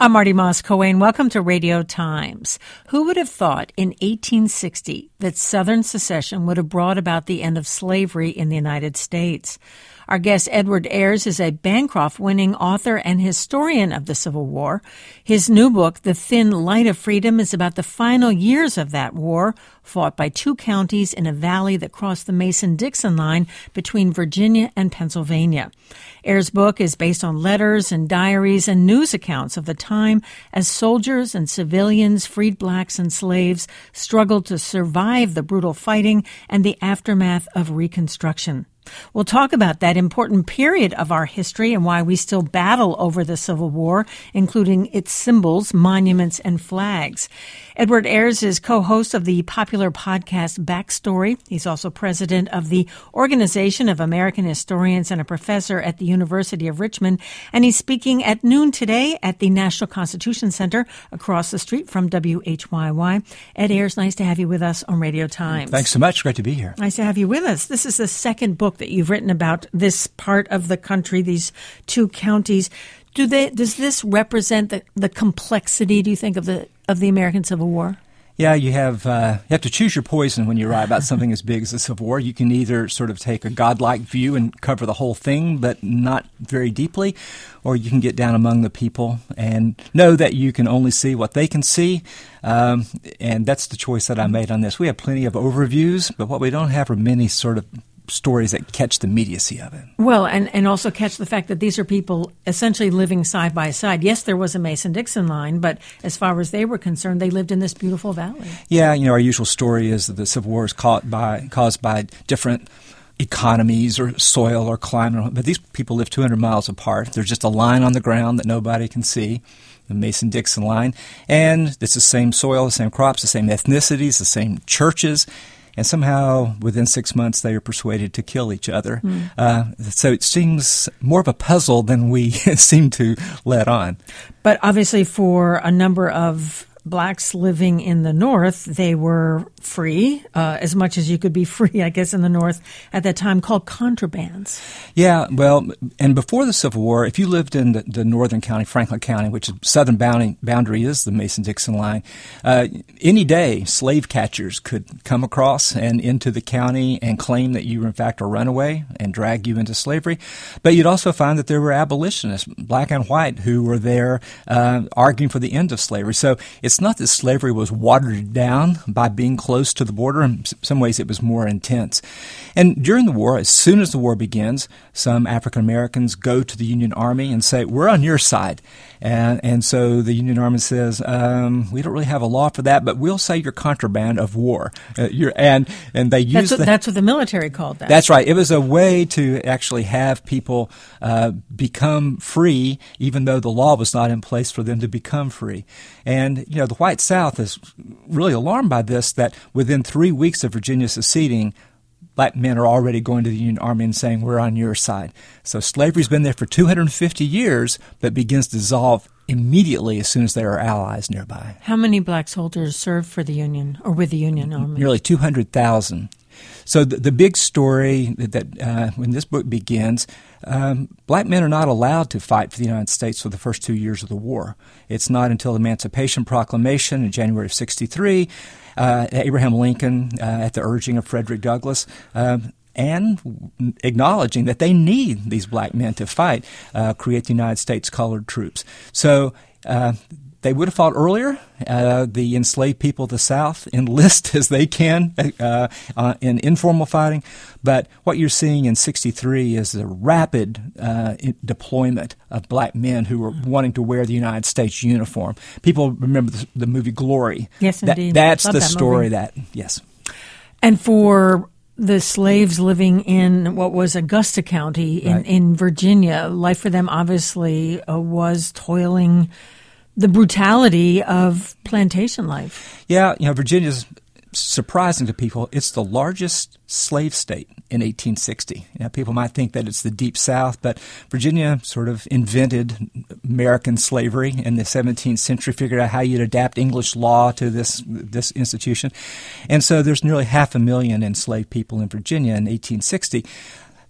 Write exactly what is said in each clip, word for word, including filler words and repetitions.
I'm Marty Moss-Coane. Welcome to Radio Times. Who would have thought in eighteen sixty that Southern secession would have brought about the end of slavery in the United States? Our guest, Edward Ayers, is a Bancroft-winning author and historian of the Civil War. His new book, The Thin Light of Freedom, is about the final years of that war, fought by two counties in a valley that crossed the Mason-Dixon line between Virginia and Pennsylvania. Ayers' book is based on letters and diaries and news accounts of the time as soldiers and civilians, freed blacks and slaves, struggled to survive the brutal fighting and the aftermath of Reconstruction. We'll talk about that important period of our history and why we still battle over the Civil War, including its symbols, monuments, and flags. Edward Ayers is co-host of the popular podcast Backstory. He's also president of the Organization of American Historians and a professor at the University of Richmond. And he's speaking at noon today at the National Constitution Center across the street from W H Y Y. Ed Ayers, nice to have you with us on Radio Times. Thanks so much. Great to be here. Nice to have you with us. This is the second book that you've written about this part of the country, these two counties. Do they? Does this represent the, the complexity, do you think, of the of the American Civil War? Yeah, you have uh, you have to choose your poison when you write about something as big as the Civil War. You can either sort of take a godlike view and cover the whole thing, but not very deeply, or you can get down among the people and know that you can only see what they can see. Um, and that's the choice that I made on this. We have plenty of overviews, but what we don't have are many sort of stories that catch the immediacy of it. Well, and, and also catch the fact that these are people essentially living side by side. Yes, there was a Mason-Dixon line, but as far as they were concerned, they lived in this beautiful valley. Yeah, you know, our usual story is that the Civil War is caught by, caused by different economies or soil or climate, but these people live two hundred miles apart. There's just a line on the ground that nobody can see, the Mason-Dixon line, and it's the same soil, the same crops, the same ethnicities, the same churches. And somehow, within six months, they are persuaded to kill each other. Mm. Uh, so it seems more of a puzzle than we seem to let on. But obviously, for a number of blacks living in the North, they were free, uh, as much as you could be free, I guess, in the North at that time, called contrabands. Yeah, well, and before the Civil War, if you lived in the, the northern county, Franklin County, which is southern boundary, boundary is the Mason-Dixon line, uh, any day slave catchers could come across and into the county and claim that you were in fact a runaway and drag you into slavery. But you'd also find that there were abolitionists, black and white, who were there uh, arguing for the end of slavery. So it's It's not that slavery was watered down by being close to the border. In some ways, it was more intense. And during the war, as soon as the war begins, some African Americans go to the Union Army and say, "We're on your side." And, and so the Union Army says, um, "We don't really have a law for that, but we'll say you're contraband of war." Uh, you're, and and they use that's what, the, that's what the military called that. That's right. It was a way to actually have people uh, become free, even though the law was not in place for them to become free. And you know, the white South is really alarmed by this, that within three weeks of Virginia seceding, black men are already going to the Union Army and saying, "We're on your side." So slavery's been there for two hundred fifty years, but begins to dissolve immediately as soon as there are allies nearby. How many black soldiers served for the Union or with the Union Army? Nearly two hundred thousand. So the, the big story that, that uh, when this book begins, um, black men are not allowed to fight for the United States for the first two years of the war. It's not until the Emancipation Proclamation in January of sixty-three, uh, Abraham Lincoln, uh, at the urging of Frederick Douglass, uh, and acknowledging that they need these black men to fight, uh, create the United States colored troops. So uh, they would have fought earlier. Uh, the enslaved people of the South enlist as they can uh, uh, in informal fighting. But what you're seeing in sixty-three is a rapid uh, deployment of black men who were wanting to wear the United States uniform. People remember the, the movie Glory. Yes, that, indeed. That's Love the that story movie. that, yes. And for the slaves living in what was Augusta County in, Right. in Virginia, life for them obviously uh, was toiling the brutality of plantation life. Yeah, you know, Virginia's surprising to people. It's the largest slave state in eighteen sixty. You know, people might think that it's the Deep South, but Virginia sort of invented American slavery in the seventeenth century, figured out how you'd adapt English law to this this institution. And so there's nearly half a million enslaved people in Virginia in eighteen sixty.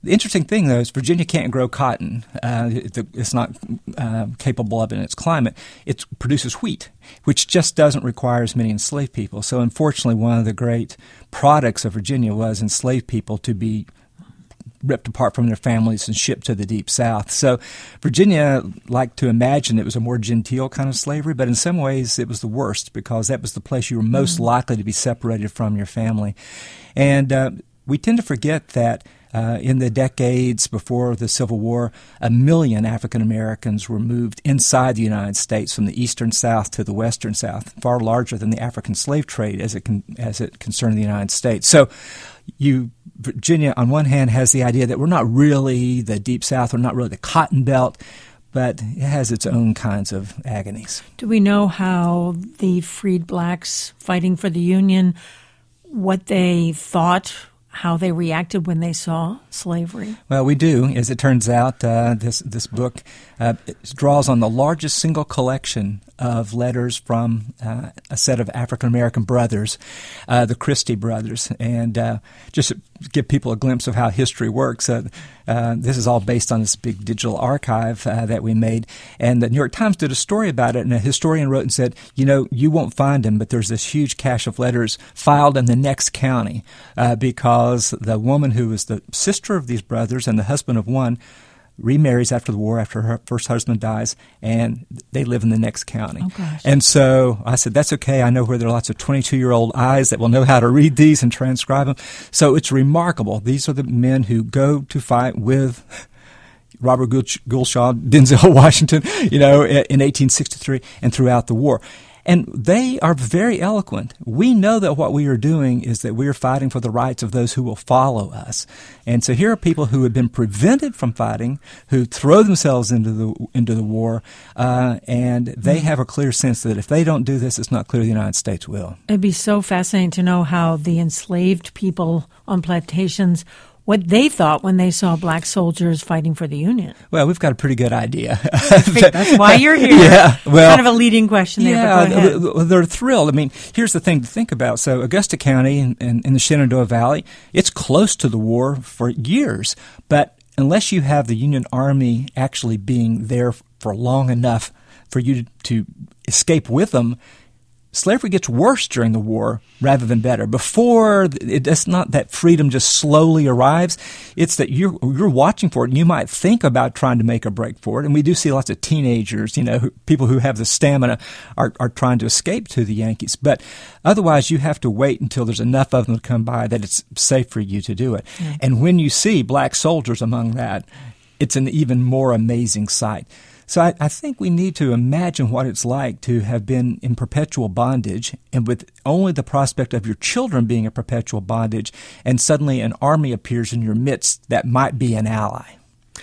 The interesting thing, though, is Virginia can't grow cotton. Uh, it, it's not uh, capable of it in its climate. It produces wheat, which just doesn't require as many enslaved people. So, unfortunately, one of the great products of Virginia was enslaved people to be ripped apart from their families and shipped to the Deep South. So Virginia liked to imagine it was a more genteel kind of slavery, but in some ways it was the worst because that was the place you were most mm-hmm. likely to be separated from your family. And uh, we tend to forget that Uh, in the decades before the Civil War, a million African Americans were moved inside the United States from the eastern South to the western South, far larger than the African slave trade as it con- as it concerned the United States. So you, Virginia, on one hand, has the idea that we're not really the Deep South, we're not really the Cotton Belt, but it has its own kinds of agonies. Do we know how the freed blacks fighting for the Union, what they thought, how they reacted when they saw slavery? Well, we do. As it turns out, uh, this this book uh, draws on the largest single collection of letters from uh, a set of African-American brothers, uh, the Christie brothers. And uh, just to give people a glimpse of how history works, uh, uh, this is all based on this big digital archive uh, that we made. And the New York Times did a story about it, and a historian wrote and said, you know, you won't find them, but there's this huge cache of letters filed in the next county uh, because the woman who was the sister of these brothers and the husband of one remarries after the war, after her first husband dies, and they live in the next county. Oh, gosh. And so I said, that's okay. I know where there are lots of twenty-two-year-old eyes that will know how to read these and transcribe them. So it's remarkable. These are the men who go to fight with Robert Goulshaw, Denzel Washington, you know, in eighteen sixty-three and throughout the war. And they are very eloquent. We know that what we are doing is that we are fighting for the rights of those who will follow us. And so here are people who have been prevented from fighting, who throw themselves into the into the war, uh, and they have a clear sense that if they don't do this, it's not clear the United States will. It'd be so fascinating to know how the enslaved people on plantations, what they thought when they saw black soldiers fighting for the Union. Well, we've got a pretty good idea. That's why you're here. Yeah, well, kind of a leading question there, yeah, but go ahead. They're thrilled. I mean, here's the thing to think about. So Augusta County in, in, in the Shenandoah Valley, it's close to the war for years, but unless you have the Union Army actually being there for long enough for you to, to escape with them, slavery gets worse during the war rather than better. Before, it, it's not that freedom just slowly arrives. It's that you're, you're watching for it, and you might think about trying to make a break for it. And we do see lots of teenagers, you know, who, people who have the stamina are, are trying to escape to the Yankees. But otherwise, you have to wait until there's enough of them to come by that it's safe for you to do it. Mm. And when you see black soldiers among that, it's an even more amazing sight. So I, I think we need to imagine what it's like to have been in perpetual bondage and with only the prospect of your children being in perpetual bondage, and suddenly an army appears in your midst that might be an ally.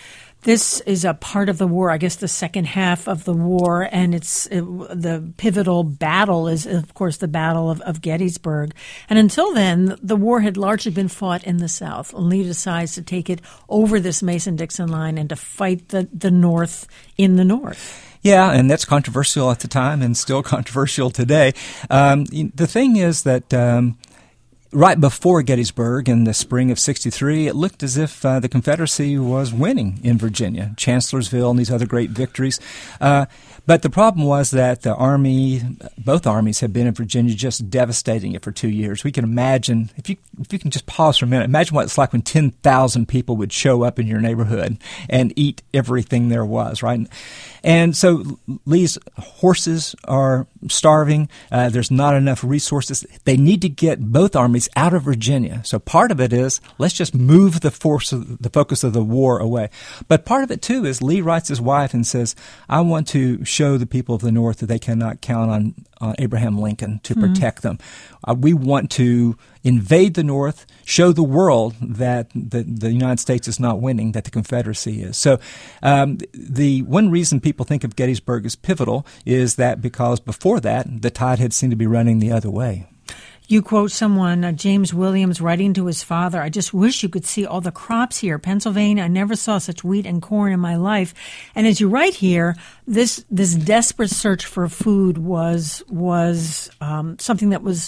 This is a part of the war, I guess the second half of the war, and it's it, the pivotal battle is, of course, the Battle of, of Gettysburg. And until then, the war had largely been fought in the South. Lee decides to take it over this Mason-Dixon line and to fight the, the North in the North. Yeah, and that's controversial at the time and still controversial today. Um, the thing is that Um, right before Gettysburg in the spring of sixty-three, it looked as if uh, the Confederacy was winning in Virginia, Chancellorsville and these other great victories. Uh, but the problem was that the Army, both armies had been in Virginia just devastating it for two years. We can imagine, if you if you can just pause for a minute, imagine what it's like when ten thousand people would show up in your neighborhood and eat everything there was, right? And so Lee's horses are starving. Uh, there's not enough resources. They need to get both armies out of Virginia. So part of it is let's just move the force, of, the focus of the war away. But part of it too is Lee writes his wife and says, "I want to show the people of the North that they cannot count on uh, Abraham Lincoln to mm-hmm. protect them. Uh, we want to invade the North, show the world that the, the United States is not winning, that the Confederacy is." So um, the one reason people think of Gettysburg as pivotal is that because before that, the tide had seemed to be running the other way. You quote someone, uh, James Williams, writing to his father, "I just wish you could see all the crops here. Pennsylvania, I never saw such wheat and corn in my life." And as you write here, this this desperate search for food was was um, something that was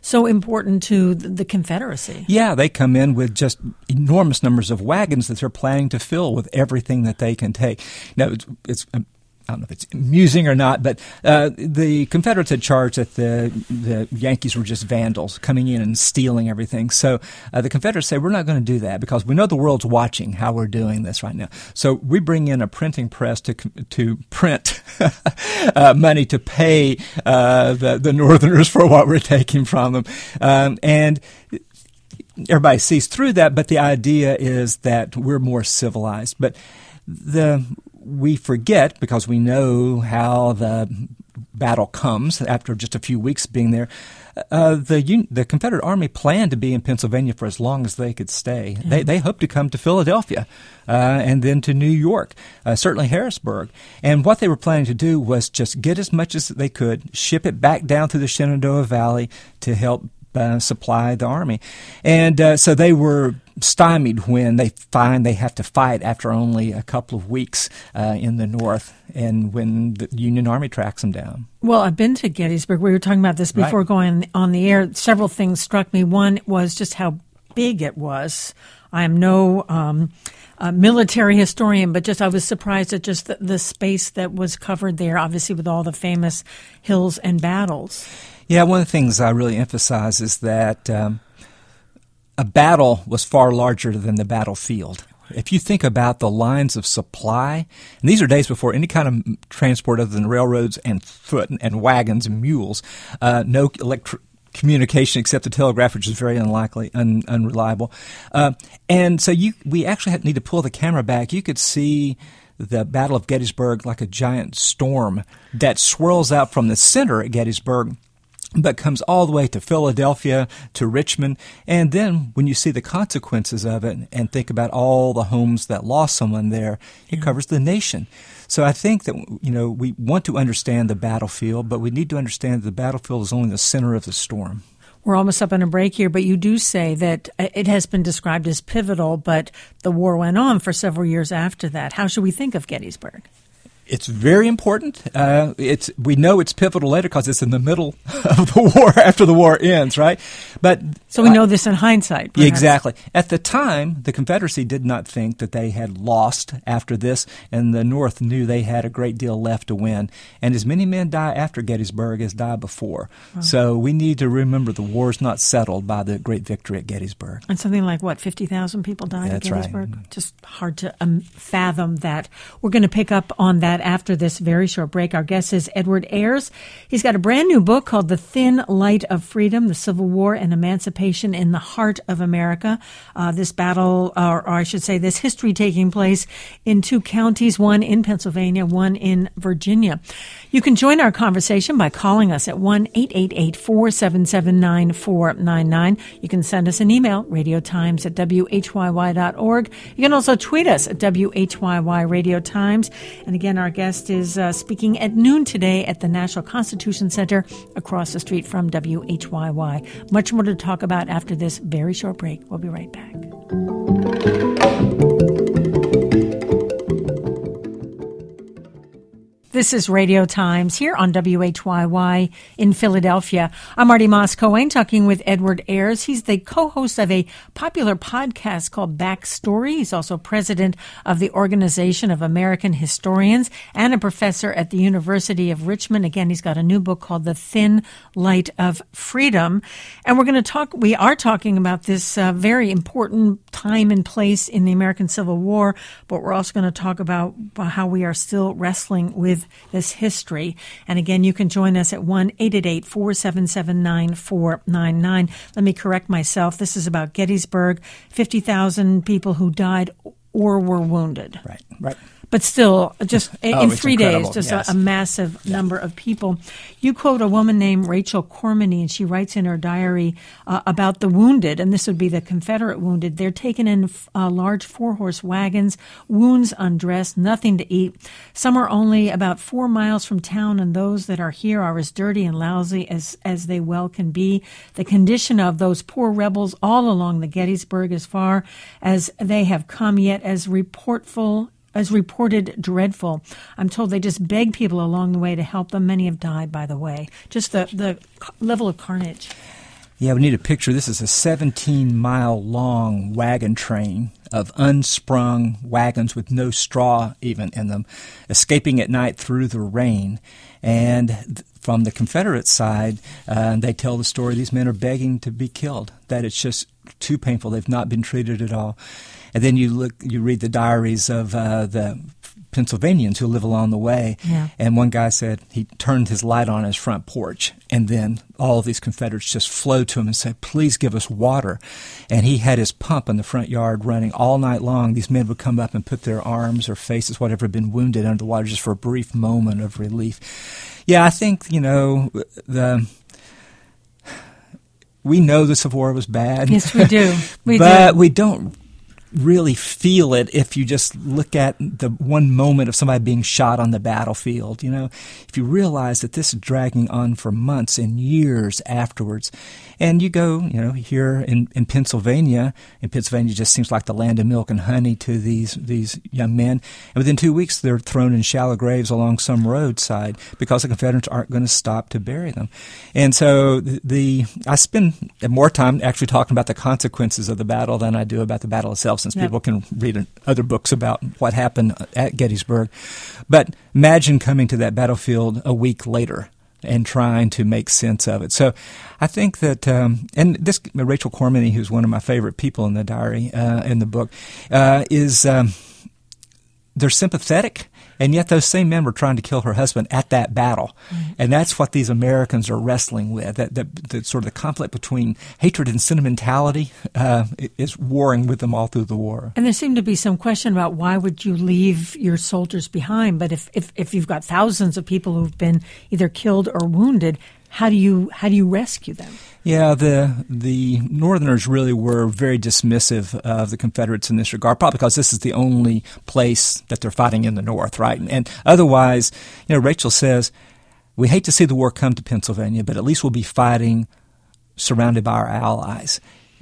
so important to the Confederacy. Yeah, they come in with just enormous numbers of wagons that they're planning to fill with everything that they can take. Now, it's, it's I don't know if it's amusing or not, but uh, the Confederates had charged that the the Yankees were just vandals coming in and stealing everything. So uh, the Confederates say, we're not going to do that because we know the world's watching how we're doing this right now. So we bring in a printing press to to print uh, money to pay uh, the, the Northerners for what we're taking from them. Um, and everybody sees through that, but the idea is that we're more civilized. But the we forget, because we know how the battle comes after just a few weeks being there, uh, the the Confederate Army planned to be in Pennsylvania for as long as they could stay. Mm-hmm. They they hoped to come to Philadelphia uh, and then to New York, uh, certainly Harrisburg. And what they were planning to do was just get as much as they could, ship it back down through the Shenandoah Valley to help uh, supply the Army. And uh, so they were stymied when they find they have to fight after only a couple of weeks uh, in the North, and when the Union Army tracks them down. Well, I've been to Gettysburg. We were talking about this before Right. going on the air. Several things struck me. One was just how big it was. I am no um, uh, military historian, but just I was surprised at just the, the space that was covered there, obviously with all the famous hills and battles. Yeah, one of the things I really emphasize is that um, a battle was far larger than the battlefield. If you think about the lines of supply, and these are days before any kind of transport other than railroads and foot and, and wagons and mules, uh, no electric communication except the telegraph, which is very unlikely, un, unreliable. Uh, and so you, we actually had, need to pull the camera back. You could see the Battle of Gettysburg like a giant storm that swirls out from the center at Gettysburg, but comes all the way to Philadelphia, to Richmond. And then when you see the consequences of it and think about all the homes that lost someone there, it yeah. covers the nation. So I think that, you know, we want to understand the battlefield, but we need to understand that the battlefield is only the center of the storm. We're almost up on a break here, but you do say that it has been described as pivotal, but the war went on for several years after that. How should we think of Gettysburg? It's very important. Uh, it's we know it's pivotal later because it's in the middle of the war after the war ends, right? But so we know uh, this in hindsight. Perhaps. Exactly. At the time, the Confederacy did not think that they had lost after this, and the North knew they had a great deal left to win. And as many men die after Gettysburg as die before. Oh. So we need to remember the war's not settled by the great victory at Gettysburg. And something like, what, fifty thousand people died That's at Gettysburg? Right. Just hard to um, fathom that. We're going to pick up on that after this very short break. Our guest is Edward Ayers. He's got a brand new book called The Thin Light of Freedom, The Civil War and Emancipation in the Heart of America. Uh, this battle, or, or I should say this history taking place in two counties, one in Pennsylvania, one in Virginia. You can join our conversation by calling us at one eight eight eight, four seven seven, nine four nine nine. You can send us an email, radiotimes at w h y y dot org. You can also tweet us at W H Y Y Radio Times. And again, our guest is uh, speaking at noon today at the National Constitution Center across the street from W H Y Y. Much more to talk about after this very short break. We'll be right back. This is Radio Times here on W H Y Y in Philadelphia. I'm Marty Moss-Cohen talking with Edward Ayers. He's the co-host of a popular podcast called Backstory. He's also president of the Organization of American Historians and a professor at the University of Richmond. Again, he's got a new book called The Thin Light of Freedom. And we're going to talk, we are talking about this uh, very important time and place in the American Civil War, but we're also going to talk about how we are still wrestling with this history. And again, you can join us at one eight eight eight, four seven seven, nine four nine nine. Let me correct myself. This is about Gettysburg, fifty thousand people who died or were wounded. Right, right. But still, just oh, in three incredible. days, just yes. a, a massive yeah. number of people. You quote a woman named Rachel Cormany, and she writes in her diary uh, about the wounded, and this would be the Confederate wounded. They're taken in uh, large four-horse wagons, wounds undressed, nothing to eat. Some are only about four miles from town, and those that are here are as dirty and lousy as, as they well can be. The condition of those poor rebels all along the Gettysburg, as far as they have come, yet as reportful as reported dreadful. I'm told they just beg people along the way to help them. Many have died, by the way. Just the, the level of carnage. Yeah, we need a picture. This is a seventeen-mile-long wagon train of unsprung wagons with no straw even in them, escaping at night through the rain. And th- from the Confederate side, uh, they tell the story, these men are begging to be killed, that it's just too painful. They've not been treated at all. And then you look, you read the diaries of uh, the Pennsylvanians who live along the way. Yeah. And one guy said he turned his light on his front porch, and then all of these Confederates just flowed to him and said, please give us water. And he had his pump in the front yard running all night long. These men would come up and put their arms or faces, whatever, had been wounded under the water just for a brief moment of relief. Yeah, I think, you know, the... we know the Civil War was bad. Yes, we do. We but do. we don't really feel it if you just look at the one moment of somebody being shot on the battlefield. You know, if you realize that this is dragging on for months and years afterwards, and you go, you know, here in, in Pennsylvania, and Pennsylvania just seems like the land of milk and honey to these these young men, and within two weeks they're thrown in shallow graves along some roadside because the Confederates aren't going to stop to bury them. And so the, the I spend more time actually talking about the consequences of the battle than I do about the battle itself, since Yep. people can read other books about what happened at Gettysburg. But imagine coming to that battlefield a week later and trying to make sense of it. So I think that, um, and this Rachel Cormany, who's one of my favorite people in the diary, uh, in the book, uh, is um, they're sympathetic, and yet those same men were trying to kill her husband at that battle. Mm-hmm. And that's what these Americans are wrestling with, that, that, that sort of the conflict between hatred and sentimentality uh, is warring with them all through the war. And there seemed to be some question about why would you leave your soldiers behind? But if, if, if you've got thousands of people who've been either killed or wounded, how do you how do you rescue them? Yeah, the the Northerners really were very dismissive of the Confederates in this regard, probably because this is the only place that they're fighting in the North, right? And, and otherwise, you know, Rachel says, we hate to see the war come to Pennsylvania, but at least we'll be fighting surrounded by our allies.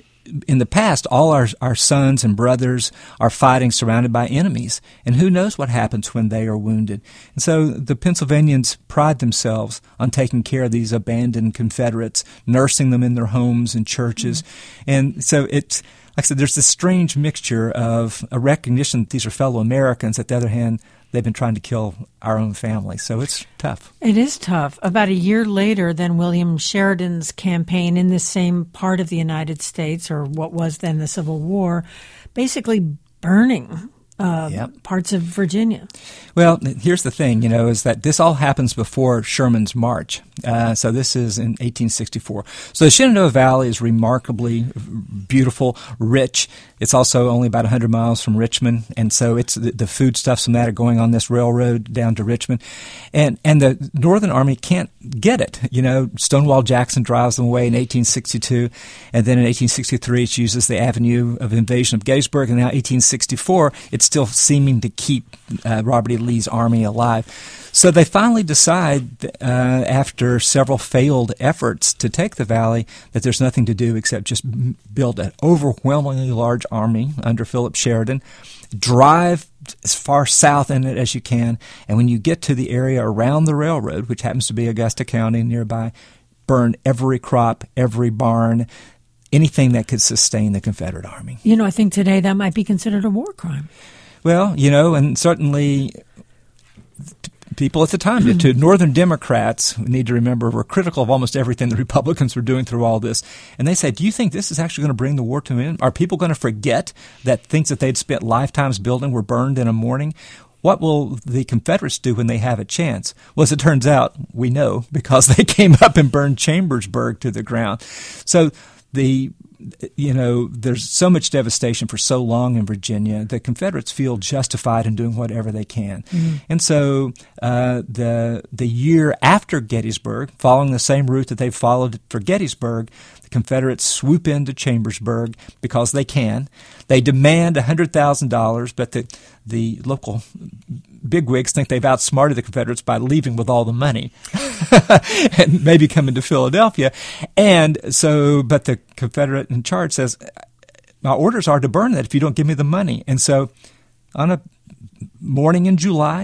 In the past, all our, our sons and brothers are fighting surrounded by enemies, and who knows what happens when they are wounded. And so the Pennsylvanians pride themselves on taking care of these abandoned Confederates, nursing them in their homes and churches. Mm-hmm. And so it's, like I said, there's this strange mixture of a recognition that these are fellow Americans. At the other hand, they've been trying to kill our own family. So it's tough. It is tough. About a year later than William Sheridan's campaign in this same part of the United States, or what was then the Civil War, basically burning uh, yep. parts of Virginia. Well, here's the thing, you know, is that this all happens before Sherman's march. Uh, so this is in eighteen sixty-four. So the Shenandoah Valley is remarkably beautiful, rich. It's also only about one hundred miles from Richmond, and so it's the, the foodstuffs from that are going on this railroad down to Richmond. And and the Northern Army can't get it. You know, Stonewall Jackson drives them away in eighteen sixty-two, and then in eighteen sixty-three it uses the avenue of invasion of Gettysburg, and now eighteen sixty-four it's still seeming to keep uh, Robert E. Lee's army alive. So they finally decide, uh, after several failed efforts to take the valley, that there's nothing to do except just build an overwhelmingly large army under Philip Sheridan, drive as far south in it as you can, and when you get to the area around the railroad, which happens to be Augusta County nearby, burn every crop, every barn, anything that could sustain the Confederate Army. You know, I think today that might be considered a war crime. Well, you know, and certainly people at the time, to Northern Democrats, we need to remember, were critical of almost everything the Republicans were doing through all this. And they said, do you think this is actually going to bring the war to an end? Are people going to forget that things that they'd spent lifetimes building were burned in a morning? What will the Confederates do when they have a chance? Well, as it turns out, we know, because they came up and burned Chambersburg to the ground. So the you know, there's so much devastation for so long in Virginia. The Confederates feel justified in doing whatever they can. Mm-hmm. And so uh, the the year after Gettysburg, following the same route that they followed for Gettysburg, the Confederates swoop into Chambersburg because they can. They demand one hundred thousand dollars, but the, the local bigwigs think they've outsmarted the Confederates by leaving with all the money and maybe coming to Philadelphia. And so, but the Confederate in charge says, my orders are to burn that if you don't give me the money. And so on a morning in July,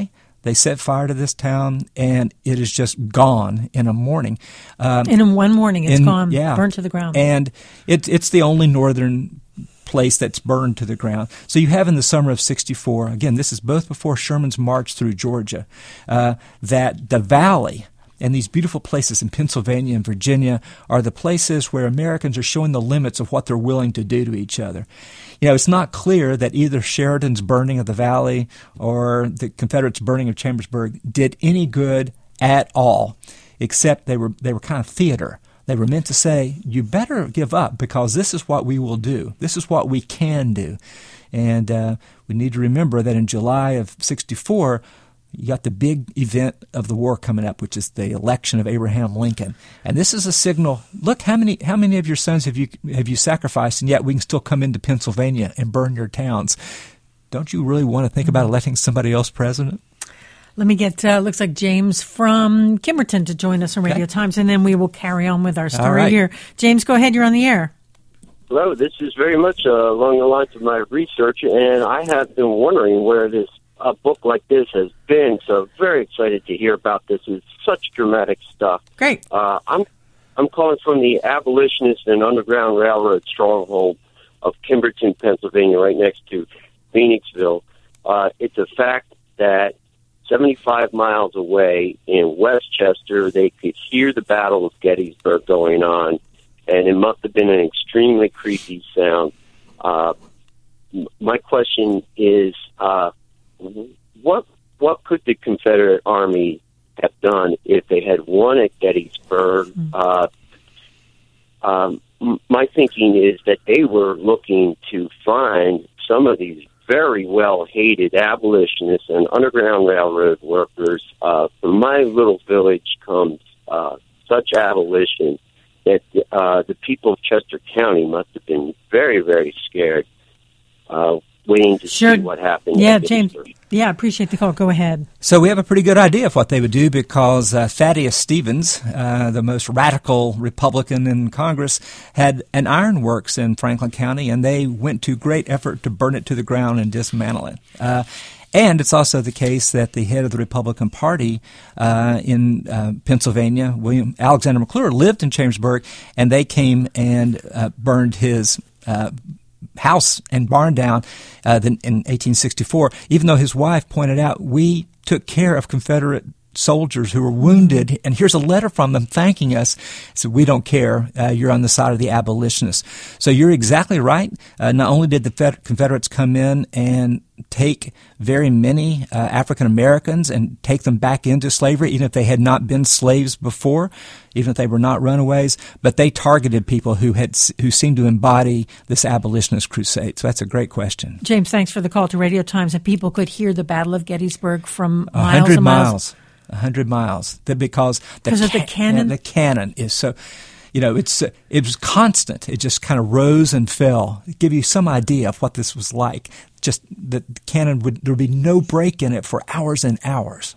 They set fire to this town, and it is just gone in a morning. Um, and in one morning, it's in, gone, yeah. burnt to the ground. And it, it's the only northern place that's burned to the ground. So you have in the summer of sixty-four, again, this is both before Sherman's march through Georgia, uh, that the valley and these beautiful places in Pennsylvania and Virginia are the places where Americans are showing the limits of what they're willing to do to each other. You know, it's not clear that either Sheridan's burning of the valley or the Confederates' burning of Chambersburg did any good at all, except they were they were kind of theater. They were meant to say, you better give up because this is what we will do. This is what we can do. And uh, we need to remember that in July of sixty-four, you got the big event of the war coming up, which is the election of Abraham Lincoln. And this is a signal, look, how many how many of your sons have you have you sacrificed, and yet we can still come into Pennsylvania and burn your towns. Don't you really want to think about electing somebody else president? Let me get, uh, looks like James from Kimmerton to join us on Radio Okay. Times, and then we will carry on with our story All right. here. James, go ahead. You're on the air. Hello, this is very much uh, along the lines of my research, and I have been wondering where this a book like this has been, so very excited to hear about this. It's such dramatic stuff. Great. Uh, I'm I'm calling from the abolitionist and Underground Railroad stronghold of Kimberton, Pennsylvania, right next to Phoenixville. Uh, it's a fact that seventy-five miles away in Westchester, they could hear the Battle of Gettysburg going on, and it must have been an extremely creepy sound. Uh, my question is, uh, what what could the Confederate Army have done if they had won at Gettysburg? Mm-hmm. Uh, um, my thinking is that they were looking to find some of these very well-hated abolitionists and Underground Railroad workers. Uh, from my little village comes uh, such abolition that uh, the people of Chester County must have been very, very scared, uh, waiting to sure. see what happened. Yeah, James. Yeah, I appreciate the call. Go ahead. So we have a pretty good idea of what they would do because uh, Thaddeus Stevens, uh, the most radical Republican in Congress, had an ironworks in Franklin County, and they went to great effort to burn it to the ground and dismantle it. Uh, and it's also the case that the head of the Republican Party uh, in uh, Pennsylvania, William Alexander McClure, lived in Chambersburg, and they came and uh, burned his uh house and barn down uh, in eighteen sixty-four, even though his wife pointed out, we took care of Confederate soldiers who were wounded, and here's a letter from them thanking us. So we don't care. Uh, you're on the side of the abolitionists. So you're exactly right. Uh, not only did the Fed- Confederates come in and take very many uh, African Americans and take them back into slavery, even if they had not been slaves before, even if they were not runaways, but they targeted people who had who seemed to embody this abolitionist crusade. So that's a great question. James, thanks for the call to Radio Times. And people could hear the Battle of Gettysburg from miles one hundred and miles. miles. A hundred miles, because the, of the ca- cannon. The cannon is so, you know, it's uh, it was constant. It just kind of rose and fell. It give you some idea of what this was like. Just the cannon would there would be no break in it for hours and hours.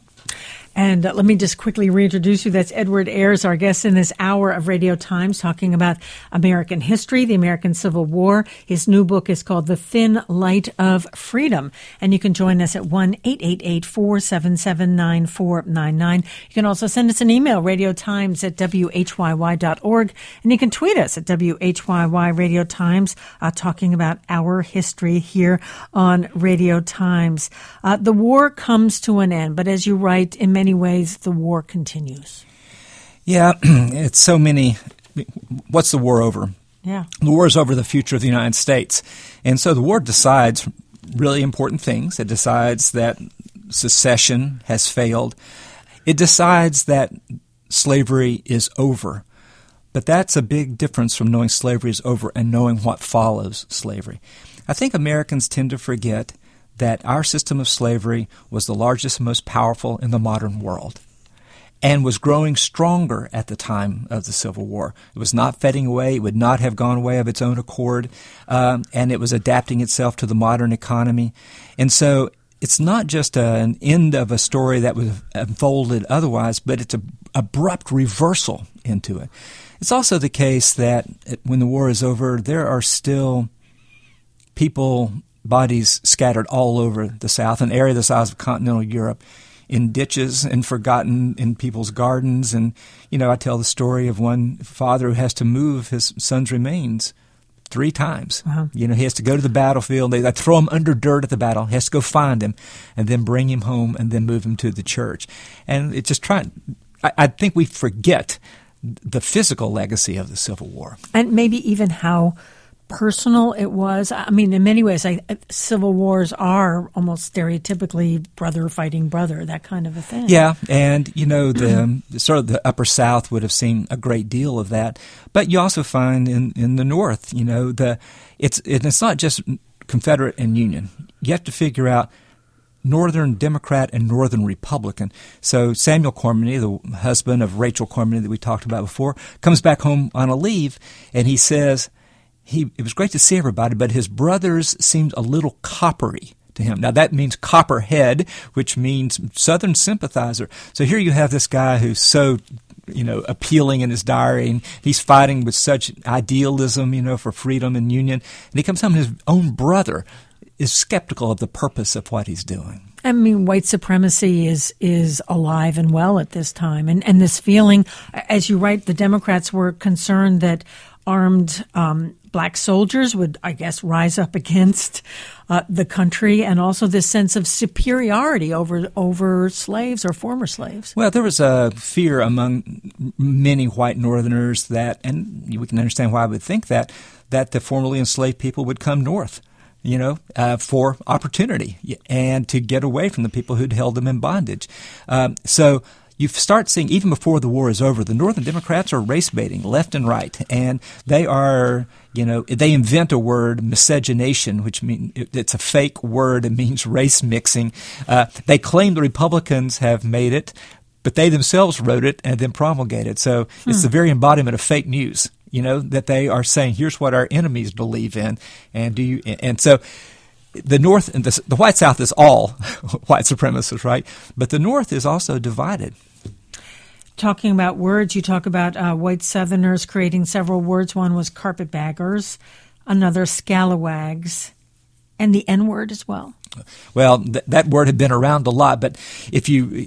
And uh, let me just quickly reintroduce you. That's Edward Ayers, our guest in this hour of Radio Times, talking about American history, the American Civil War. His new book is called The Thin Light of Freedom. And you can join us at one eight eight eight, four seven seven, nine four nine nine. You can also send us an email, radiotimes at w h y y dot org. And you can tweet us at W H Y Y Radio Times, uh, talking about our history here on Radio Times. Uh, the war comes to an end, but as you write, in many ways, the war continues. Yeah, it's so many. What's the war over? Yeah. The war is over the future of the United States. And so the war decides really important things. It decides that secession has failed. It decides that slavery is over. But that's a big difference from knowing slavery is over and knowing what follows slavery. I think Americans tend to forget that our system of slavery was the largest and most powerful in the modern world and was growing stronger at the time of the Civil War. It was not fading away. It would not have gone away of its own accord, um, and it was adapting itself to the modern economy. And so it's not just a, an end of a story that was unfolded otherwise, but it's an abrupt reversal into it. It's also the case that when the war is over, there are still people, bodies scattered all over the South, an area the size of continental Europe, in ditches and forgotten in people's gardens. And, you know, I tell the story of one father who has to move his son's remains three times. Uh-huh. You know, he has to go to the battlefield. They, they throw him under dirt at the battle. He has to go find him and then bring him home and then move him to the church. And it's just trying, I, I think we forget the physical legacy of the Civil War. And maybe even how personal it was. I mean, in many ways, I, civil wars are almost stereotypically brother fighting brother, that kind of a thing. Yeah, and, you know, the um, sort of the Upper South would have seen a great deal of that. But you also find in, in the North, you know, the it's it's not just Confederate and Union. You have to figure out Northern Democrat and Northern Republican. So Samuel Cormany, the husband of Rachel Cormany that we talked about before, comes back home on a leave, and he says, He, it was great to see everybody, but his brothers seemed a little coppery to him. Now, that means copperhead, which means Southern sympathizer. So here you have this guy who's so, you know, appealing in his diary, and he's fighting with such idealism, you know, for freedom and union. And he comes home and his own brother is skeptical of the purpose of what he's doing. I mean, white supremacy is is alive and well at this time. And, and this feeling, as you write, the Democrats were concerned that armed um, black soldiers would, I guess, rise up against uh, the country, and also this sense of superiority over over slaves or former slaves. Well, there was a fear among many white Northerners that, and we can understand why I would think that, that the formerly enslaved people would come north, you know, uh, for opportunity and to get away from the people who'd held them in bondage. Um, so you start seeing, even before the war is over, the Northern Democrats are race baiting left and right, and they are, you know, they invent a word, miscegenation, which means it's a fake word. It means race mixing. Uh, they claim the Republicans have made it, but they themselves wrote it and then promulgated. So hmm. it's the very embodiment of fake news, you know, that they are saying, here's what our enemies believe in, and do you, and so the North and the, the white South is all white supremacists, right? But the North is also divided. Talking about words, you talk about uh, white Southerners creating several words. One was carpetbaggers, another scalawags, and the N-word as well. Well, th- that word had been around a lot, but if you,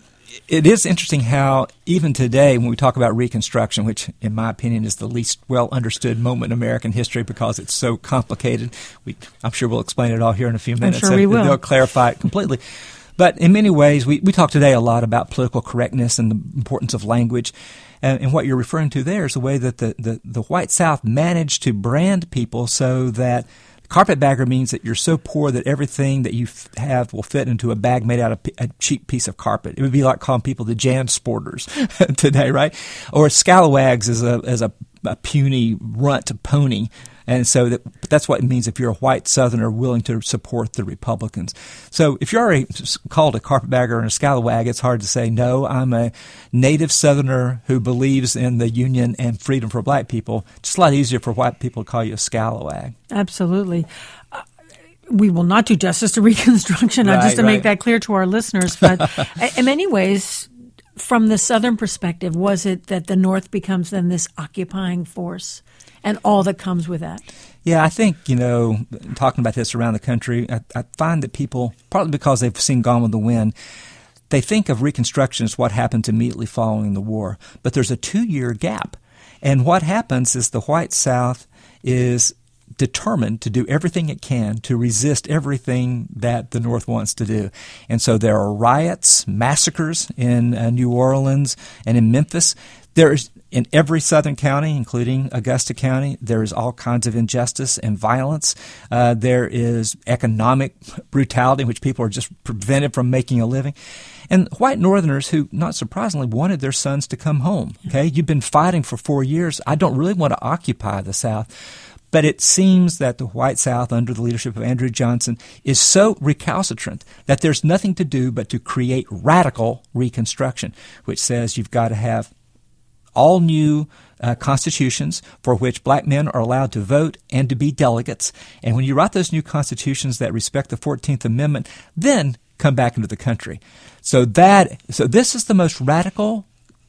it is interesting how even today when we talk about Reconstruction, which in my opinion is the least well understood moment in American history because it's so complicated, we, I'm sure we'll explain it all here in a few minutes. I'm sure we will. They'll clarify it completely. But in many ways, we, we talk today a lot about political correctness and the importance of language. And, and what you're referring to there is the way that the, the, the white South managed to brand people so that carpetbagger means that you're so poor that everything that you f- have will fit into a bag made out of p- a cheap piece of carpet. It would be like calling people the Jansporters today, right? Or scalawags is a, as a, a puny runt pony. And so that, that's what it means if you're a white Southerner willing to support the Republicans. So if you're already called a carpetbagger and a scalawag, it's hard to say, no, I'm a native Southerner who believes in the Union and freedom for black people. It's a lot easier for white people to call you a scalawag. Absolutely. Uh, we will not do justice to Reconstruction, right, just to right. make that clear to our listeners. But in many ways, from the Southern perspective, was it that the North becomes then this occupying force? And all that comes with that. Yeah, I think, you know, talking about this around the country, I, I find that people, partly because they've seen Gone with the Wind, they think of Reconstruction as what happens immediately following the war. But there's a two-year gap. And what happens is the white South is determined to do everything it can to resist everything that the North wants to do. And so there are riots, massacres in uh, New Orleans and in Memphis. There's in every southern county, including Augusta County, there is all kinds of injustice and violence. Uh, there is economic brutality in which people are just prevented from making a living. And white Northerners who, not surprisingly, wanted their sons to come home. Okay, you've been fighting for four years. I don't really want to occupy the South. But it seems that the white South, under the leadership of Andrew Johnson, is so recalcitrant that there's nothing to do but to create radical Reconstruction, which says you've got to have all new uh, constitutions for which black men are allowed to vote and to be delegates. And when you write those new constitutions that respect the fourteenth Amendment, then come back into the country. So that, so this is the most radical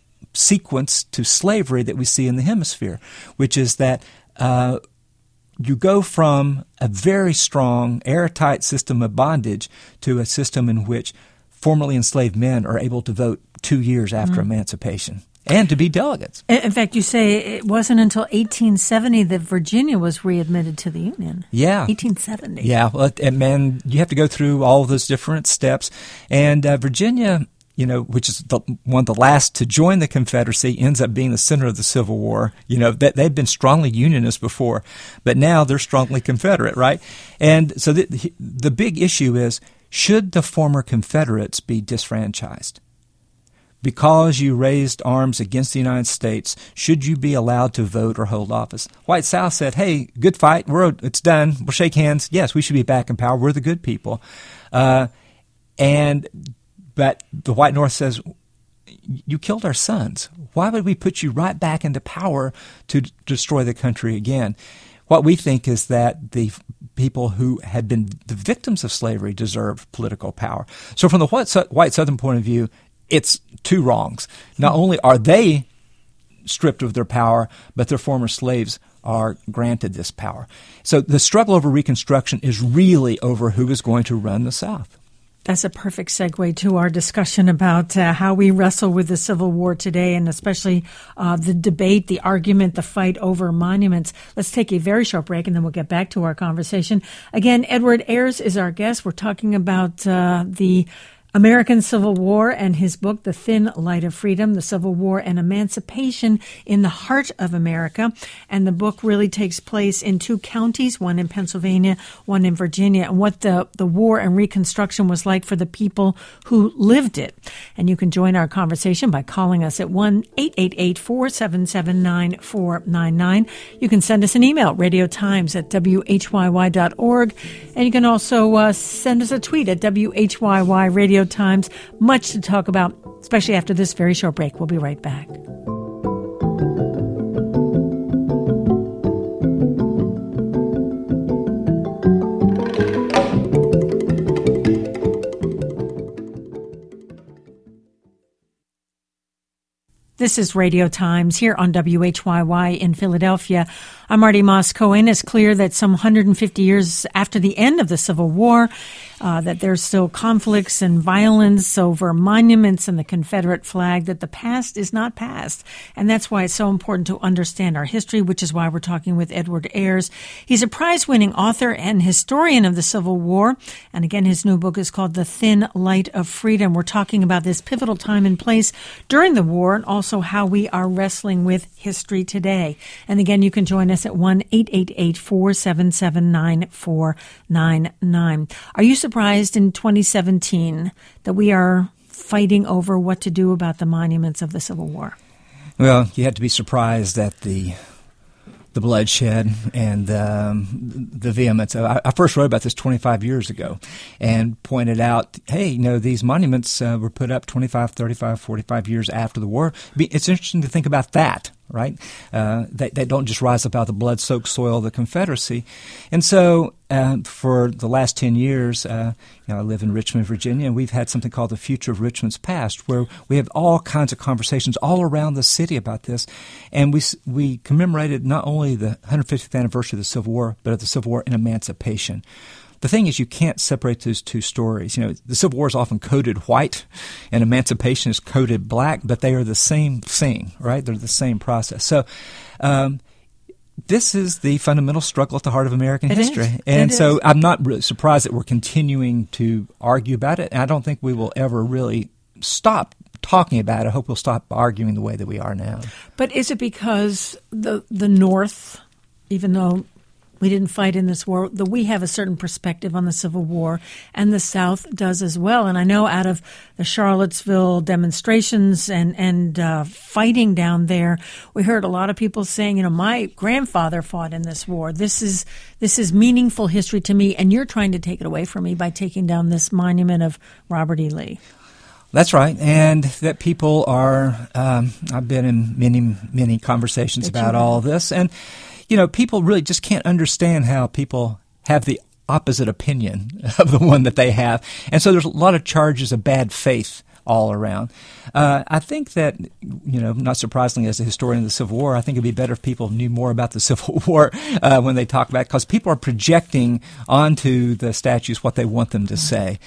sequence to slavery that we see in the hemisphere, which is that uh, you go from a very strong, airtight system of bondage to a system in which formerly enslaved men are able to vote two years after mm. emancipation and to be delegates. In fact, you say it wasn't until eighteen seventy that Virginia was readmitted to the Union. Yeah. eighteen seventy. Yeah. Well, and man, you have to go through all of those different steps. And uh, Virginia, you know, which is the, one of the last to join the Confederacy, ends up being the center of the Civil War. You know, that they've been strongly Unionist before, but now they're strongly Confederate, right? And so the, the big issue is, should the former Confederates be disfranchised? Because you raised arms against the United States, should you be allowed to vote or hold office? White South said, hey, good fight. We're, it's done. We'll shake hands. Yes, we should be back in power. We're the good people. Uh, and But the White North says, you killed our sons. Why would we put you right back into power to d- destroy the country again? What we think is that the f- people who had been the victims of slavery deserve political power. So from the white, su- white Southern point of view, it's two wrongs. Not only are they stripped of their power, but their former slaves are granted this power. So the struggle over Reconstruction is really over who is going to run the South. That's a perfect segue to our discussion about uh, how we wrestle with the Civil War today, and especially uh, the debate, the argument, the fight over monuments. Let's take a very short break, and then we'll get back to our conversation. Again, Edward Ayers is our guest. We're talking about uh, the American Civil War and his book, The Thin Light of Freedom, The Civil War and Emancipation in the Heart of America. And the book really takes place in two counties, one in Pennsylvania, one in Virginia, and what the, the war and Reconstruction was like for the people who lived it. And you can join our conversation by calling us at one eight eight eight, four seven seven, nine four nine nine. You can send us an email, radiotimes at w h y y dot org. And you can also uh, send us a tweet at W H Y Y Radio Times. Much to talk about, especially after this very short break. We'll be right back. This is Radio Times here on W H Y Y in Philadelphia. I'm Marty Moss Cohen. It's clear that some one hundred fifty years after the end of the Civil War, uh, that there's still conflicts and violence over monuments and the Confederate flag, that the past is not past. And that's why it's so important to understand our history, which is why we're talking with Edward Ayers. He's a prize-winning author and historian of the Civil War. And again, his new book is called The Thin Light of Freedom. We're talking about this pivotal time and place during the war, and also how we are wrestling with history today. And again, you can join us at one eight eight eight, four seven seven, nine four nine nine. Are you surprised in twenty seventeen that we are fighting over what to do about the monuments of the Civil War? Well, you have to be surprised at the the bloodshed and um, the vehemence. I, I first wrote about this twenty-five years ago and pointed out, hey, you know, these monuments uh, were put up twenty-five, thirty-five, forty-five years after the war. It's interesting to think about that, right? Uh, they, they don't just rise up out of the blood-soaked soil of the Confederacy. And so uh, for the last ten years, uh, you know, I live in Richmond, Virginia, and we've had something called the Future of Richmond's Past, where we have all kinds of conversations all around the city about this. And we we commemorated not only the one hundred fiftieth anniversary of the Civil War, but of the Civil War and emancipation. The thing is, you can't separate those two stories. You know, the Civil War is often coded white, and emancipation is coded black, but they are the same thing, right? They're the same process. So, um, this is the fundamental struggle at the heart of American it history, is. and it so is. I'm not really surprised that we're continuing to argue about it. And I don't think we will ever really stop talking about it. I hope we'll stop arguing the way that we are now. But is it because the the North, even though we didn't fight in this war, that we have a certain perspective on the Civil War, and the South does as well? And I know out of the Charlottesville demonstrations and, and uh, fighting down there, we heard a lot of people saying, you know, my grandfather fought in this war. This is this is meaningful history to me, and you're trying to take it away from me by taking down this monument of Robert E. Lee. That's right, and that people are, um, I've been in many, many conversations That about all of this, and, you know, people really just can't understand how people have the opposite opinion of the one that they have, and so there's a lot of charges of bad faith all around. Uh, I think that, you know, not surprisingly, as a historian of the Civil War, I think it'd be better if people knew more about the Civil War uh, when they talk about it, because people are projecting onto the statues what they want them to say.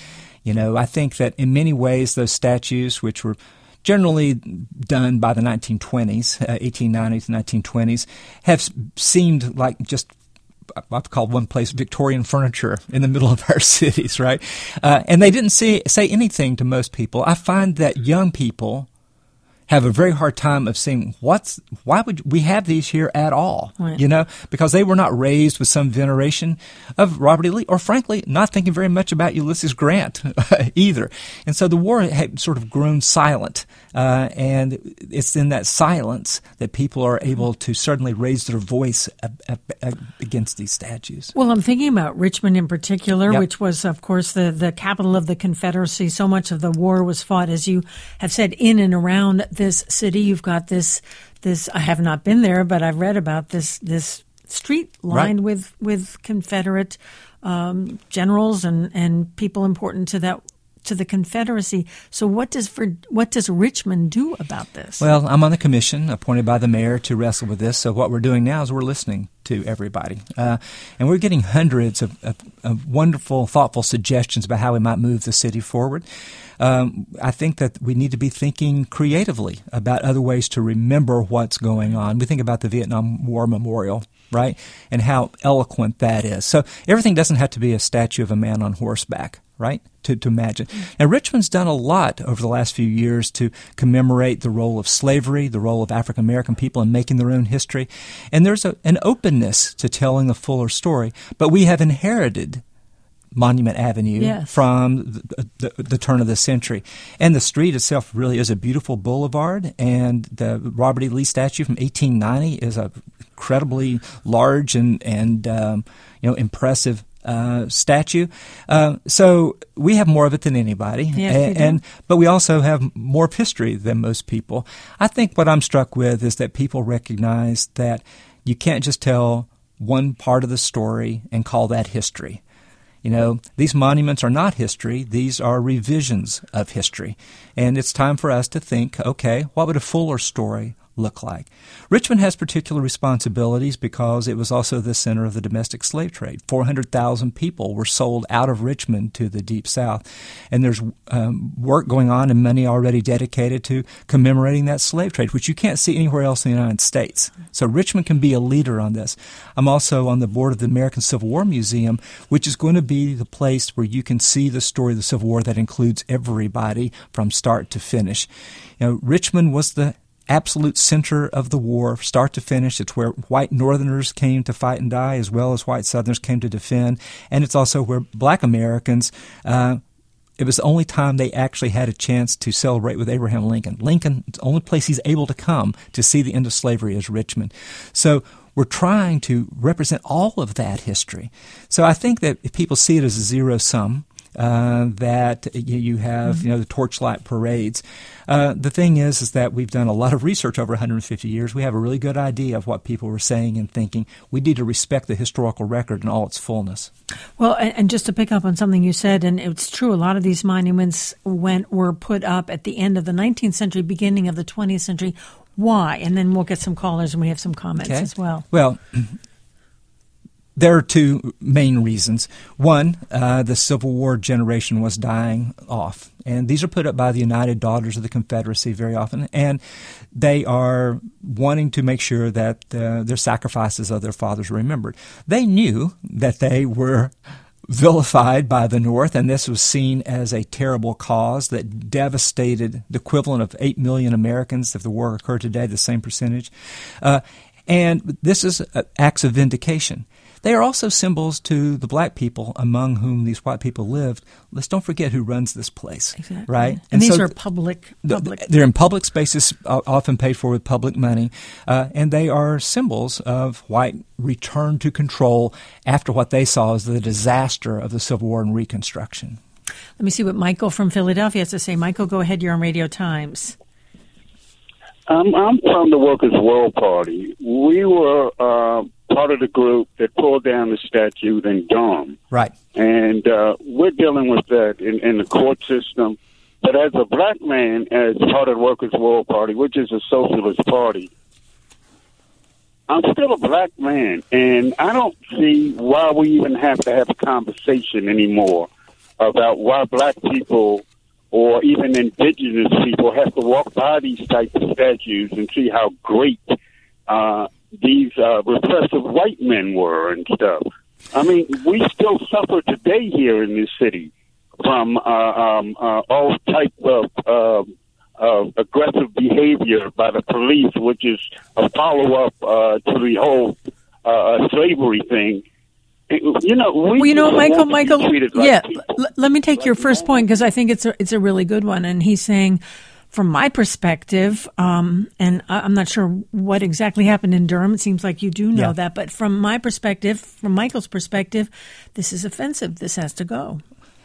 You know, I think that in many ways those statues, which were generally done by the nineteen twenties, uh, eighteen nineties to nineteen twenties, have seemed like just, I've called one place Victorian furniture in the middle of our cities, right? Uh, and they didn't say, say anything to most people. I find that young people have a very hard time of seeing what's, why would we have these here at all, right. you know, because they were not raised with some veneration of Robert E. Lee, or frankly, not thinking very much about Ulysses Grant either. And so the war had sort of grown silent, uh, and it's in that silence that people are able to suddenly raise their voice ab- ab- against these statues. Well, I'm thinking about Richmond in particular, yep. which was, of course, the, the capital of the Confederacy. So much of the war was fought, as you have said, in and around this city. You've got this, this, I have not been there, but I've read about this, this street lined right. with, with Confederate um, generals and, and people important to that, to the Confederacy. So what does for, what does Richmond do about this? Well, I'm on the commission appointed by the mayor to wrestle with this. So what we're doing now is we're listening to everybody. Uh, and we're getting hundreds of, of, of wonderful, thoughtful suggestions about how we might move the city forward. Um, I think that we need to be thinking creatively about other ways to remember what's going on. We think about the Vietnam War Memorial, right, and how eloquent that is. So everything doesn't have to be a statue of a man on horseback, right, to, to imagine. Mm-hmm. Now, Richmond's done a lot over the last few years to commemorate the role of slavery, the role of African-American people in making their own history. And there's a, an openness to telling a fuller story. But we have inherited Monument Avenue yes. from the, the, the turn of the century. And the street itself really is a beautiful boulevard, and the Robert E. Lee statue from eighteen ninety is a incredibly large and, and um, you know, impressive uh, statue. Uh, so we have more of it than anybody. Yes, and, and but we also have more of history than most people. I think what I'm struck with is that people recognize that you can't just tell one part of the story and call that history. You know, these monuments are not history. These are revisions of history. And it's time for us to think, okay, what would a fuller story look like? Richmond has particular responsibilities because it was also the center of the domestic slave trade. four hundred thousand people were sold out of Richmond to the Deep South. And there's um, work going on and money already dedicated to commemorating that slave trade, which you can't see anywhere else in the United States. So Richmond can be a leader on this. I'm also on the board of the American Civil War Museum, which is going to be the place where you can see the story of the Civil War that includes everybody from start to finish. You know, Richmond was the absolute center of the war, start to finish. It's where white Northerners came to fight and die, as well as white Southerners came to defend. And it's also where black Americans, uh, it was the only time they actually had a chance to celebrate with Abraham Lincoln. Lincoln, it's the only place he's able to come to see the end of slavery is Richmond. So we're trying to represent all of that history. So I think that if people see it as a zero sum, Uh, that you, you have, mm-hmm. you know, the torchlight parades. Uh, the thing is, is that we've done a lot of research over one hundred fifty years. We have a really good idea of what people were saying and thinking. We need to respect the historical record in all its fullness. Well, and, and just to pick up on something you said, and it's true, a lot of these monuments went were put up at the end of the nineteenth century, beginning of the twentieth century. Why? And then we'll get some callers and we have some comments okay. as well. Well, there are two main reasons. One, uh, the Civil War generation was dying off. And these are put up by the United Daughters of the Confederacy very often. And they are wanting to make sure that uh, their sacrifices of their fathers were remembered. They knew that they were vilified by the North, and this was seen as a terrible cause that devastated the equivalent of eight million Americans if the war occurred today, the same percentage. Uh, and this is uh, acts of vindication. They are also symbols to the black people among whom these white people lived. Let's don't forget who runs this place, exactly. right? And, and these so are public, public. They're in public spaces, often paid for with public money, uh, and they are symbols of white return to control after what they saw as the disaster of the Civil War and Reconstruction. Let me see what Michael from Philadelphia has to say. Michael, go ahead. You're on Radio Times. Um, I'm from the Workers' World Party. We were uh, part of the group that pulled down the statue in Durham. Right. And uh, we're dealing with that in, in the court system. But as a black man, as part of the Workers' World Party, which is a socialist party, I'm still a black man, and I don't see why we even have to have a conversation anymore about why black people or even indigenous people have to walk by these types of statues and see how great uh, these uh, repressive white men were and stuff. I mean, we still suffer today here in this city from uh, um, uh, all type of uh, uh, aggressive behavior by the police, which is a follow-up uh, to the whole uh, slavery thing. You know, we well, you know, Michael, Michael, like yeah, l- let me take like your first point, because I think it's a, it's a really good one. And he's saying, from my perspective, um, and I'm not sure what exactly happened in Durham. It seems like you do know yeah. that. But from my perspective, from Michael's perspective, this is offensive. This has to go.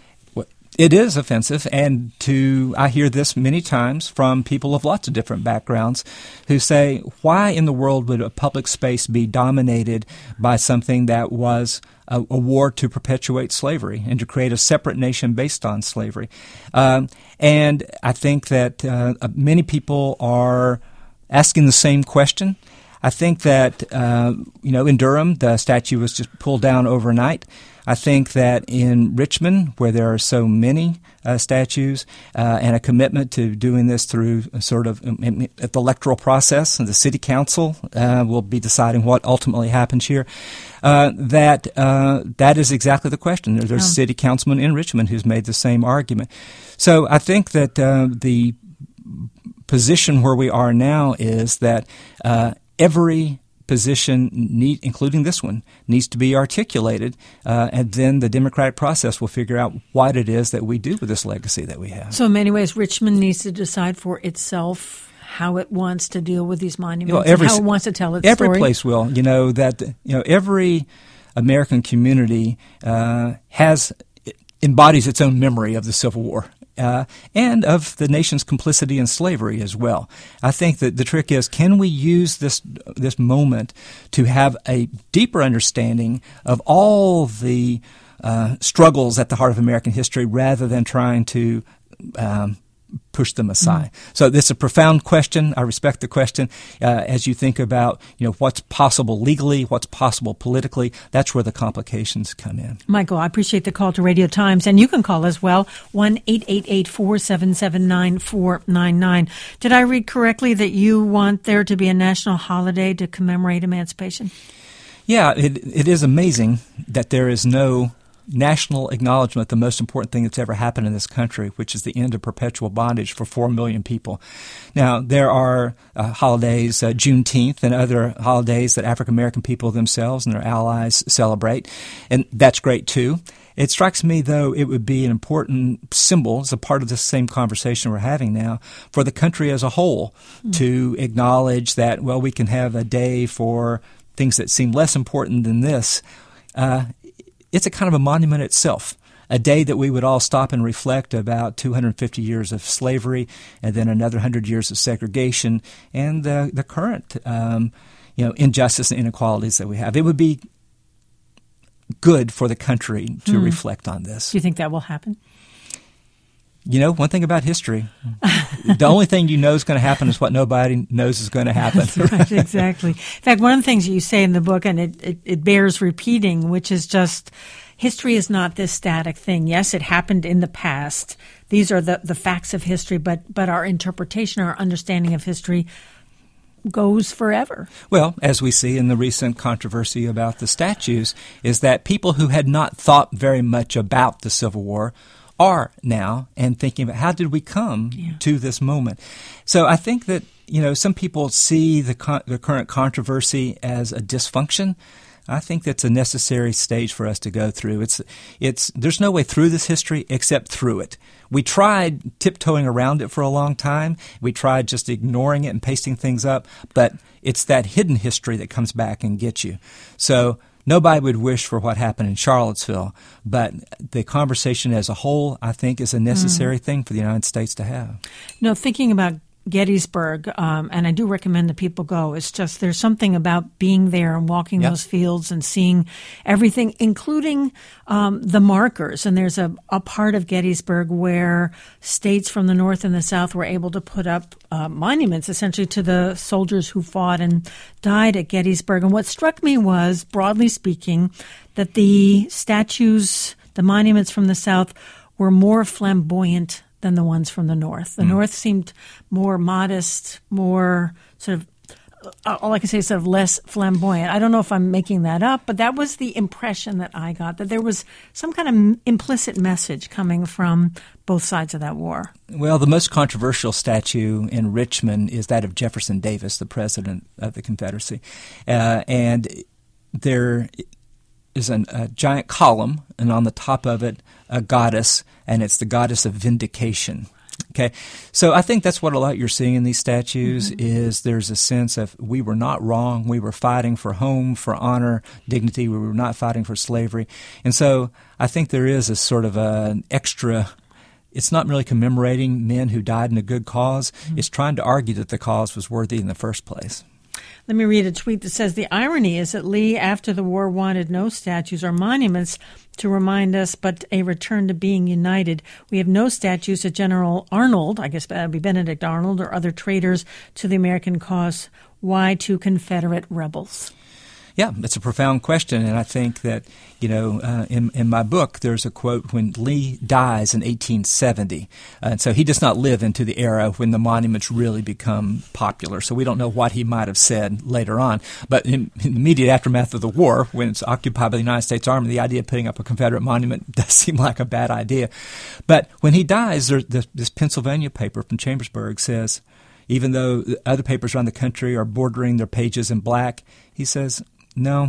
It is offensive, and to I hear this many times from people of lots of different backgrounds who say, why in the world would a public space be dominated by something that was a, a war to perpetuate slavery and to create a separate nation based on slavery? Um, and I think that uh, many people are asking the same question. I think that, uh, you know, in Durham, the statue was just pulled down overnight. I think that in Richmond, where there are so many uh, statues uh, and a commitment to doing this through a sort of um, the electoral process, and the city council uh, will be deciding what ultimately happens here, uh, that uh, that is exactly the question. There's a oh. city councilman in Richmond who's made the same argument. So I think that uh, the position where we are now is that uh, every position, need, including this one, needs to be articulated, uh, and then the democratic process will figure out what it is that we do with this legacy that we have. So in many ways, Richmond needs to decide for itself how it wants to deal with these monuments, you know, every, and how it wants to tell its every story. Every place will. You know, that you know every American community uh, has embodies its own memory of the Civil War. Uh, and of the nation's complicity in slavery as well. I think that the trick is, can we use this this moment to have a deeper understanding of all the uh, struggles at the heart of American history, rather than trying to um, push them aside? Mm-hmm. So this is a profound question. I respect the question. Uh, as you think about, you know, what's possible legally, what's possible politically, that's where the complications come in. Michael, I appreciate the call to Radio Times, and you can call as well, one eight eight eight, four seven seven, nine four nine nine. Did I read correctly that you want there to be a national holiday to commemorate emancipation? Yeah, it, it is amazing that there is no national acknowledgement, the most important thing that's ever happened in this country, which is the end of perpetual bondage for four million people. Now, there are uh, holidays, uh, Juneteenth and other holidays that African-American people themselves and their allies celebrate, and that's great too. It strikes me, though, it would be an important symbol, as a part of this same conversation we're having now, for the country as a whole mm. to acknowledge that, well, we can have a day for things that seem less important than this. Uh, It's a kind of a monument itself, a day that we would all stop and reflect about two hundred fifty years of slavery, and then another one hundred years of segregation, and the, the current um, you know, injustice and inequalities that we have. It would be good for the country to mm. reflect on this. Do you think that will happen? You know, one thing about history, the only thing you know is going to happen is what nobody knows is going to happen. That's right, exactly. In fact, one of the things you say in the book, and it, it, it bears repeating, which is just, history is not this static thing. Yes, it happened in the past. These are the, the facts of history, but, but our interpretation, our understanding of history goes forever. Well, as we see in the recent controversy about the statues, is that people who had not thought very much about the Civil War are now, and thinking about how did we come yeah. to this moment. So I think that, you know, some people see the, con- the current controversy as a dysfunction. I think that's a necessary stage for us to go through. It's, it's, there's no way through this history except through it. We tried tiptoeing around it for a long time. We tried just ignoring it and pasting things up, but it's that hidden history that comes back and gets you. So nobody would wish for what happened in Charlottesville, but the conversation as a whole, I think, is a necessary mm. thing for the United States to have. You know, thinking about Gettysburg, um, and I do recommend that people go. It's just there's something about being there and walking yep. those fields and seeing everything, including um, the markers. And there's a, a part of Gettysburg where states from the North and the South were able to put up uh, monuments, essentially, to the soldiers who fought and died at Gettysburg. And what struck me was, broadly speaking, that the statues, the monuments from the South, were more flamboyant than the ones from the North. The Mm. North seemed more modest, more sort of, all I can say is sort of less flamboyant. I don't know if I'm making that up, but that was the impression that I got, that there was some kind of implicit message coming from both sides of that war. Well, the most controversial statue in Richmond is that of Jefferson Davis, the president of the Confederacy. Uh, and there is an, a giant column, and on the top of it, a goddess, and it's the goddess of vindication. Okay, so I think that's what a lot you're seeing in these statues mm-hmm. is there's a sense of we were not wrong, we were fighting for home, for honor, dignity, we were not fighting for slavery. And so I think there is a sort of an extra, it's not really commemorating men who died in a good cause, mm-hmm. it's trying to argue that the cause was worthy in the first place. Let me read a tweet that says, the irony is that Lee, after the war, wanted no statues or monuments to remind us, but a return to being united. We have no statues of General Arnold, I guess that would be Benedict Arnold, or other traitors to the American cause. Why to Confederate rebels? Yeah, it's a profound question, and I think that, you know, uh, in, in my book, there's a quote when Lee dies in eighteen seventy, uh, and so he does not live into the era when the monuments really become popular, so we don't know what he might have said later on. But in, in the immediate aftermath of the war, when it's occupied by the United States Army, the idea of putting up a Confederate monument does seem like a bad idea. But when he dies, there, this, this Pennsylvania paper from Chambersburg says, even though other papers around the country are bordering their pages in black, he says, no,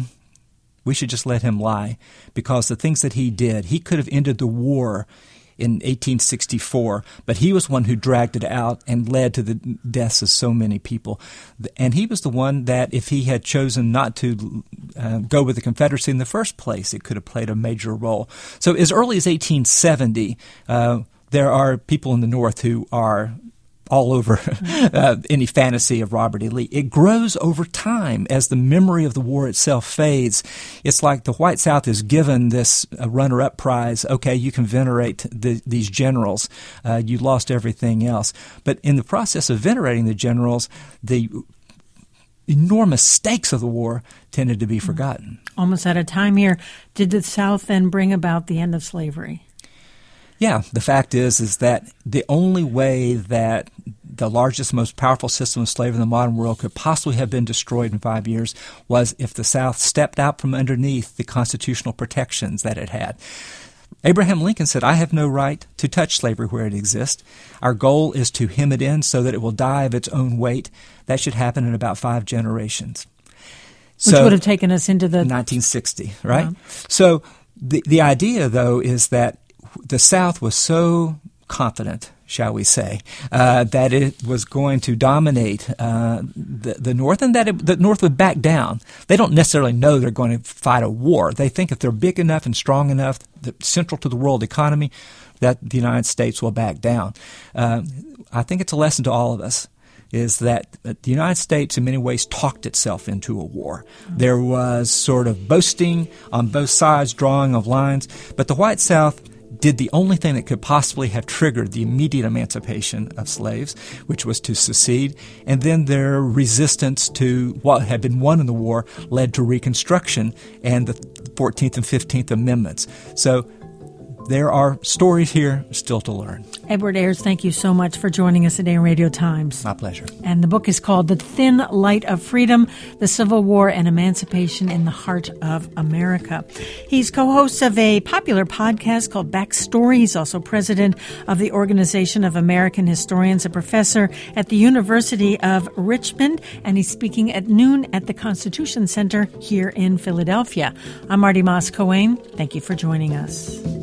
we should just let him lie, because the things that he did, he could have ended the war in eighteen sixty-four, but he was one who dragged it out and led to the deaths of so many people. And he was the one that, if he had chosen not to uh, go with the Confederacy in the first place, it could have played a major role. So as early as eighteen seventy, uh, there are people in the North who are all over uh, any fantasy of Robert E. Lee. It grows over time as the memory of the war itself fades. It's like the White South is given this uh, runner-up prize. Okay, you can venerate the, these generals. Uh, you lost everything else. But in the process of venerating the generals, the enormous stakes of the war tended to be forgotten. Almost out of time here. Did the South then bring about the end of slavery? Yeah, the fact is is that the only way that the largest, most powerful system of slavery in the modern world could possibly have been destroyed in five years was if the South stepped out from underneath the constitutional protections that it had. Abraham Lincoln said, I have no right to touch slavery where it exists. Our goal is to hem it in so that it will die of its own weight. That should happen in about five generations. Which so, would have taken us into the nineteen sixty, right? Uh-huh. So the the idea, though, is that the South was so confident, shall we say, uh, that it was going to dominate uh, the, the North, and that it, the North would back down. They don't necessarily know they're going to fight a war. They think if they're big enough and strong enough, central to the world economy, that the United States will back down. Uh, I think it's a lesson to all of us, is that the United States in many ways talked itself into a war. There was sort of boasting on both sides, drawing of lines, but the White South did the only thing that could possibly have triggered the immediate emancipation of slaves, which was to secede, and then their resistance to what had been won in the war led to Reconstruction and the fourteenth and fifteenth Amendments. So there are stories here still to learn. Edward Ayers, thank you so much for joining us today on Radio Times. My pleasure. And the book is called The Thin Light of Freedom, The Civil War and Emancipation in the Heart of America. He's co-host of a popular podcast called Backstory. He's also president of the Organization of American Historians, a professor at the University of Richmond, and he's speaking at noon at the Constitution Center here in Philadelphia. I'm Marty Moss-Coane. Thank you for joining us.